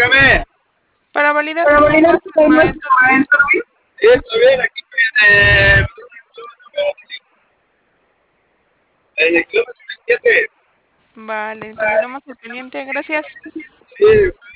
Dígame. Para validar Para sus validar datos, tu documento, maestro Luis. maestro Luis. Sí, está bien, aquí estoy en el kilómetro 27. Vale, entonces estamos al pendiente. Gracias. Sí,